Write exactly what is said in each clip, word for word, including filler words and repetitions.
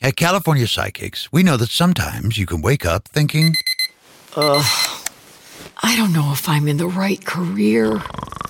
At California Psychics, we know that sometimes you can wake up thinking, Ugh, I don't know if I'm in the right career.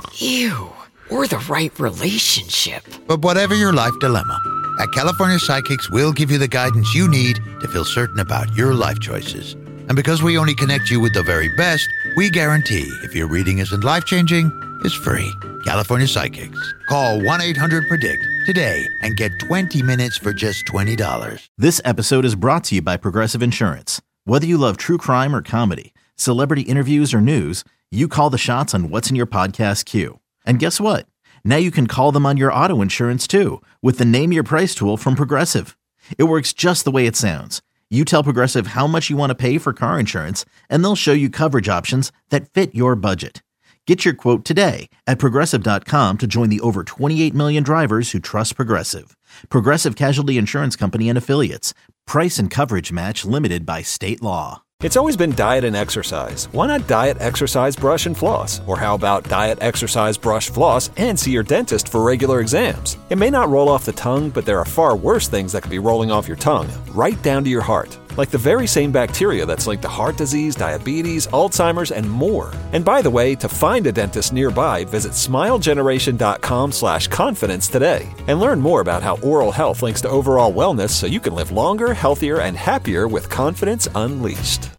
Ew. Or the right relationship. But whatever your life dilemma, at California Psychics, we'll give you the guidance you need to feel certain about your life choices. And because we only connect you with the very best, we guarantee if your reading isn't life-changing, it's free. California Psychics. Call one eight hundred predict today and get twenty minutes for just twenty dollars. This episode is brought to you by Progressive Insurance. Whether you love true crime or comedy, celebrity interviews or news, you call the shots on what's in your podcast queue. And guess what? Now you can call them on your auto insurance too with the Name Your Price tool from Progressive. It works just the way it sounds. You tell Progressive how much you want to pay for car insurance, and they'll show you coverage options that fit your budget. Get your quote today at Progressive dot com to join the over twenty-eight million drivers who trust Progressive. Progressive Casualty Insurance Company and Affiliates. Price and coverage match limited by state law. It's always been diet and exercise. Why not diet, exercise, brush, and floss? Or how about diet, exercise, brush, floss, and see your dentist for regular exams? It may not roll off the tongue, but there are far worse things that could be rolling off your tongue, right down to your heart. Like the very same bacteria that's linked to heart disease, diabetes, Alzheimer's, and more. And by the way, to find a dentist nearby, visit smilegeneration.com slash confidence today. And learn more about how oral health links to overall wellness so you can live longer, healthier, and happier with confidence unleashed.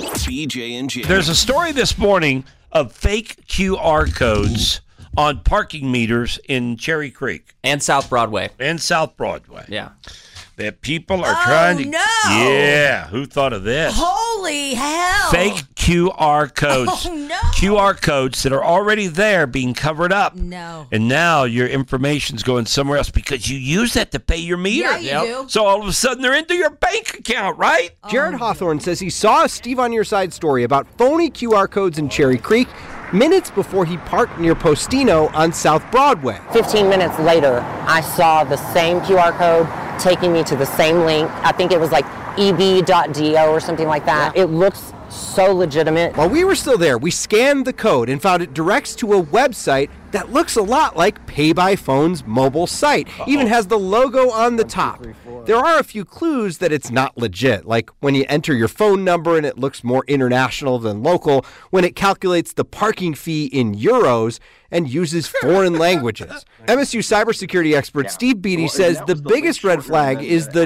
B J and J. There's a story this morning of fake Q R codes on parking meters in Cherry Creek. And South Broadway. And South Broadway. Yeah. That people are oh, trying to... no! Yeah, who thought of this? Holy hell! Fake Q R codes. Oh, no! Q R codes that are already there being covered up. No. And now your information's going somewhere else because you use that to pay your meter. Yeah, you yep. do. So all of a sudden they're into your bank account, right? Oh, Jared Hawthorne says he saw a Steve on Your Side story about phony Q R codes in Cherry Creek minutes before he parked near Postino on South Broadway. fifteen minutes later, I saw the same Q R code taking me to the same link. I think it was like e b dot d o or something like that. Yeah. It looks so legitimate. While we were still there, we scanned the code and found it directs to a website that looks a lot like Pay by Phone's mobile site. Uh-oh. Even has the logo on the top. There are a few clues that it's not legit, like when you enter your phone number and it looks more international than local, when it calculates the parking fee in euros and uses foreign languages. M S U cybersecurity expert yeah. Steve Beatty well, says the biggest red flag is the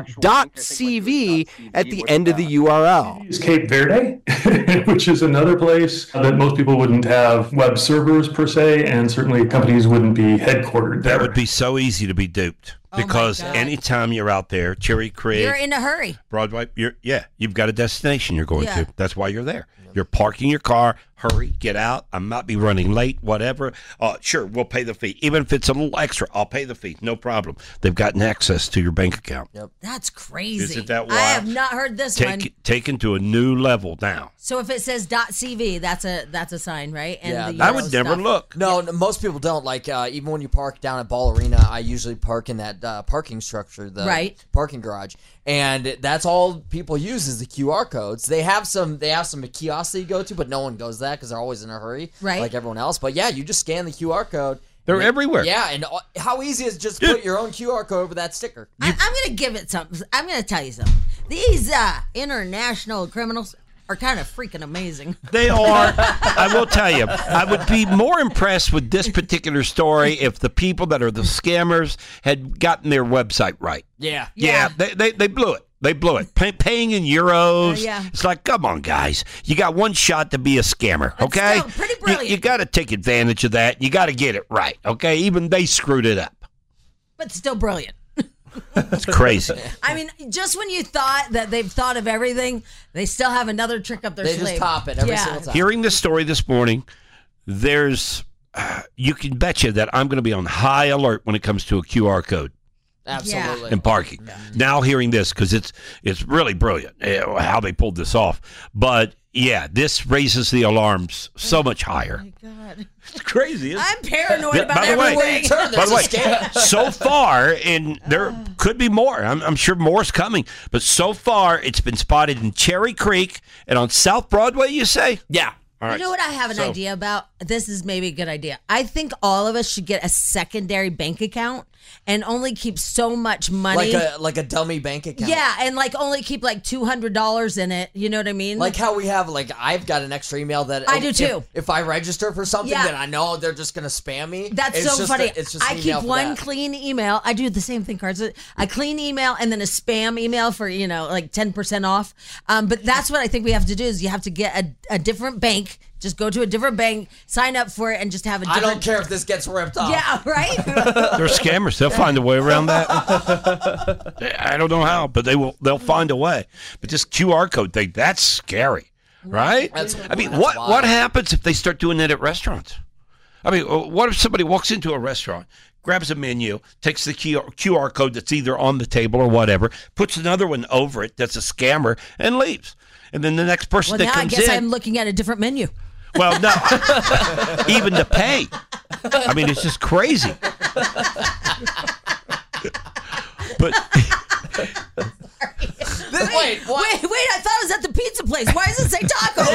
.cv at the end of the U R L. It's Cape Verde, which is another place that most people wouldn't have web servers per se, and certainly companies wouldn't be headquartered there. That would be so easy to be duped. Because oh anytime you're out there, Cherry Creek, you're in a hurry. Broadway, you're yeah, you've got a destination you're going yeah. to. That's why you're there. You're parking your car. Hurry, get out. I might be running late, whatever. Uh, sure, we'll pay the fee. Even if it's a little extra, I'll pay the fee. No problem. They've gotten access to your bank account. Yep. That's crazy. Isn't that wild? I have not heard this Take, one. Taken to a new level now. So if it says .cv, that's a that's a sign, right? And yeah, the I would never stuff. look. No, yeah. most people don't. Like uh, even when you park down at Ball Arena, I usually park in that uh, parking structure, the right. parking garage, and that's all people use is the Q R codes. They have some they have some kiosks that you go to, but no one goes that because they're always in a hurry, right? Like everyone else. But yeah, you just scan the Q R code. They're everywhere. Yeah, and how easy is it just to put your own Q R code over that sticker? I, I'm going to give it something. I'm going to tell you something. These uh, international criminals are kind of freaking amazing. They are. I will tell you, I would be more impressed with this particular story if the people that are the scammers had gotten their website right. Yeah. Yeah, yeah. They, they they blew it. They blew it. Pay, paying in euros. Uh, yeah. It's like, come on, guys. You got one shot to be a scammer, That's okay? still pretty brilliant. You, you got to take advantage of that. You got to get it right, okay? Even they screwed it up. But still brilliant. That's crazy. I mean, just when you thought that they've thought of everything, they still have another trick up their they sleeve. They just top it every yeah. single time. Hearing this story this morning, there's, uh, you can bet you that I'm going to be on high alert when it comes to a Q R code. Absolutely. And parking. Yeah. Now hearing this, because it's it's really brilliant uh, how they pulled this off. But yeah, this raises the alarms so much higher. Oh my God. It's crazy, isn't it? I'm paranoid about by the way, everything. Turn, by the way, so far, and there could be more. I'm, I'm sure more's coming. But so far, it's been spotted in Cherry Creek and on South Broadway, you say? Yeah. All right. You know what I have an So- idea about? This is maybe a good idea. I think all of us should get a secondary bank account and only keep so much money. Like a like a dummy bank account. Yeah, and like only keep like two hundred dollars in it. You know what I mean? Like how we have, like, I've got an extra email that I do if, too. If I register for something Yeah. that I know they're just going to spam me. That's it's so just funny. A, it's just I an keep email for one that. clean email. I do the same thing, cards. A clean email and then a spam email for, you know, like ten percent off. Um, but that's what I think we have to do is you have to get a, a different bank. Just go to a different bank, sign up for it, and just have a I different... don't care if this gets ripped off. Yeah, right? They're scammers. They'll find a way around that. I don't know how, but they will. They'll find a way. But this Q R code thing—that's scary, right? That's- I mean, that's what wild. what happens if they start doing that at restaurants? I mean, uh, what if somebody walks into a restaurant, grabs a menu, takes the Q R Q R code that's either on the table or whatever, puts another one over it that's a scammer, and leaves, and then the next person Well, that now I comes guess in. I'm looking at a different menu. Well, no, even to pay. I mean, it's just crazy. But This, wait, what? Wait, wait, I thought it was at the pizza place. Why does it say tacos?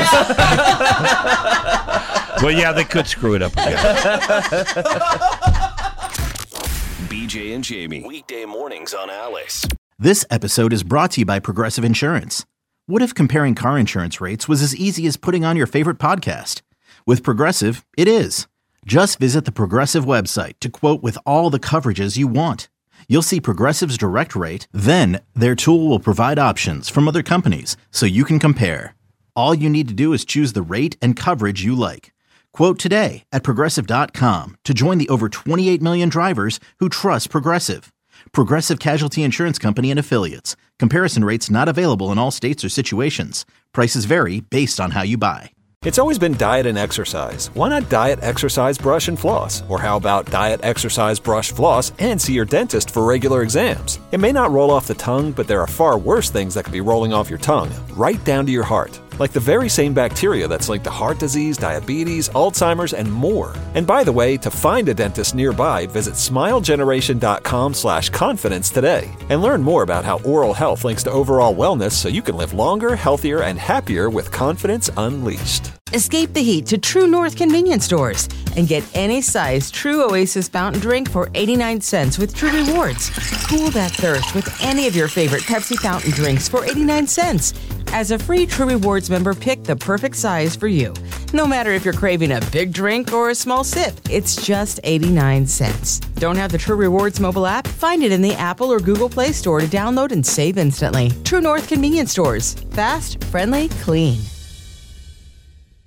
well, yeah, they could screw it up again. B J and Jamie. Weekday mornings on Alice. This episode is brought to you by Progressive Insurance. What if comparing car insurance rates was as easy as putting on your favorite podcast? With Progressive, it is. Just visit the Progressive website to quote with all the coverages you want. You'll see Progressive's direct rate, then their tool will provide options from other companies so you can compare. All you need to do is choose the rate and coverage you like. Quote today at Progressive dot com to join the over twenty-eight million drivers who trust Progressive. Progressive Casualty Insurance Company and Affiliates. Comparison rates not available in all states or situations. Prices vary based on how you buy. It's always been diet and exercise. Why not diet, exercise, brush, and floss? Or how about diet, exercise, brush, floss, and see your dentist for regular exams? It may not roll off the tongue, but there are far worse things that could be rolling off your tongue, right down to your heart. Like the very same bacteria that's linked to heart disease, diabetes, Alzheimer's, and more. And by the way, to find a dentist nearby, visit smilegeneration.com slash confidence today. And learn more about how oral health links to overall wellness so you can live longer, healthier, and happier with confidence unleashed. Escape the heat to True North convenience stores and get any size True Oasis fountain drink for eighty-nine cents with True Rewards. Cool that thirst with any of your favorite Pepsi fountain drinks for eighty-nine cents. As a free True Rewards member, pick the perfect size for you. No matter if you're craving a big drink or a small sip, it's just eighty-nine cents. Don't have the True Rewards mobile app? Find it in the Apple or Google Play Store to download and save instantly. True North convenience stores. Fast, friendly, clean.